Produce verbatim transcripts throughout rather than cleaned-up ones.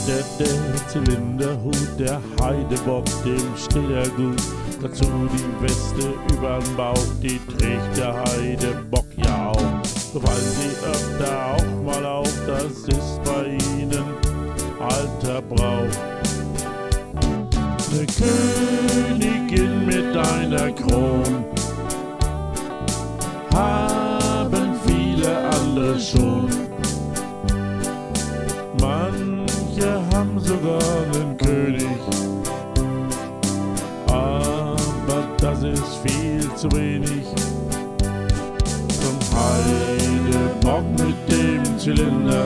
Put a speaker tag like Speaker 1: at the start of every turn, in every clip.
Speaker 1: der, der Zylinderhut, der Heidebock, dem steht er gut. Dazu die Weste übern Bauch, die trägt der Heidebock ja auch. So fallen sie öfter auch mal auf, das ist bei ihnen alter Brauch. Ne Königin mit einer Kron haben viele andere schon. Manche haben sogar einen König, aber das ist viel zu wenig. Zum Heidebock mit dem Zylinder,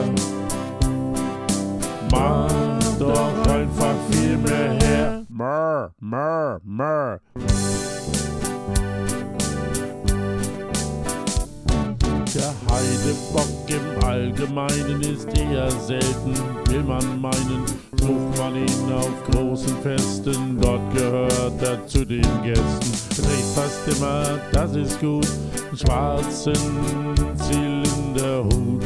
Speaker 1: mach doch einfach viel mehr her. Mör, mör, mör. Der Heidebock im Allgemeinen ist eher selten, will man meinen, sucht man ihn auf großen Festen, dort gehört er zu den Gästen. Er trägt fast immer, das ist gut, einen schwarzen Zylinderhut.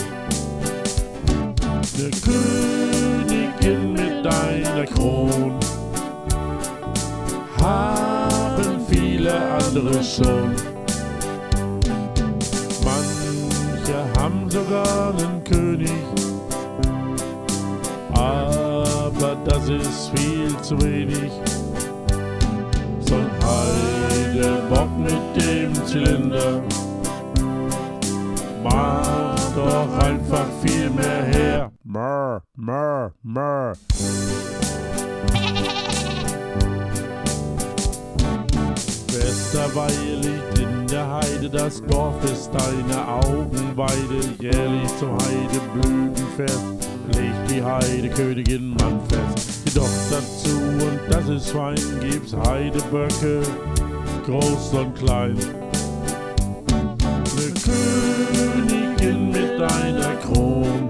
Speaker 1: Ne Königin mit einer Kron haben viele andere schon. Manche haben sogar einen König, aber das ist viel zu wenig. So ein Heidebock mit dem Zylinder macht doch einfach viel mehr her. Mör, mör, mör. Westerweihe liegt in der Heide, das Dorf ist eine Augenweide. Jährlich zum Heideblütenfest legt die Heidekönigin Mann fest. Jedoch dazu, und das ist fein, gibt's Heideböcke, groß und klein. Ne Königin mit einer Kron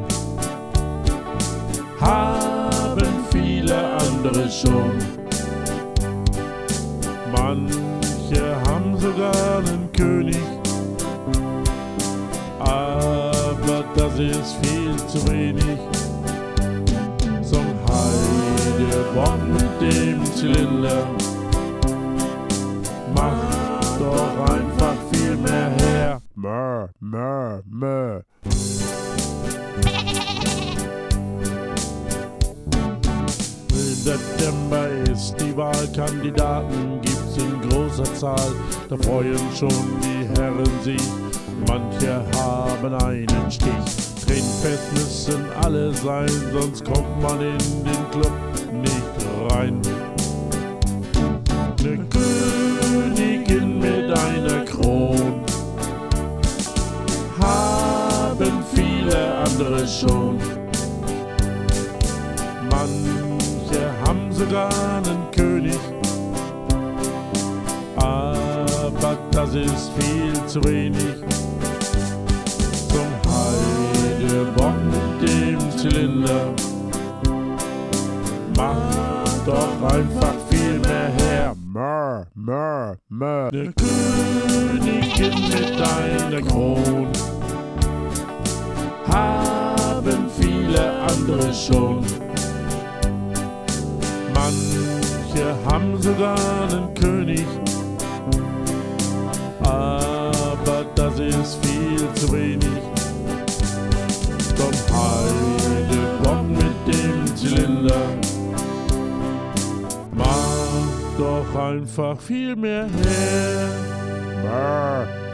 Speaker 1: haben viele andere schon. Manche haben sogar einen König, aber das ist viel zu wenig. So ein Heidebock mit dem Zylinder macht doch einfach viel mehr her. Mör, mör, mör. Im September ist die Wahl, Kandidaten gibt's in großer Zahl. Da freuen schon die Herren sich, manche haben einen Stich. Trinkfest müssen alle sein, sonst kommt man in den Club nicht rein. Ne Königin mit einer Kron haben viele andere schon. Manche haben sogar einen König, aber das ist viel zu wenig. Zum Heidebock mit dem Zylinder macht doch einfach viel mehr her. Mör, mör, mör. Ne Königin mit einer Kron haben viele andere schon. Manche haben sogar einen König, aber das ist viel zu wenig. Zum Heidebock mit dem Zylinder macht doch einfach viel mehr her. Mör.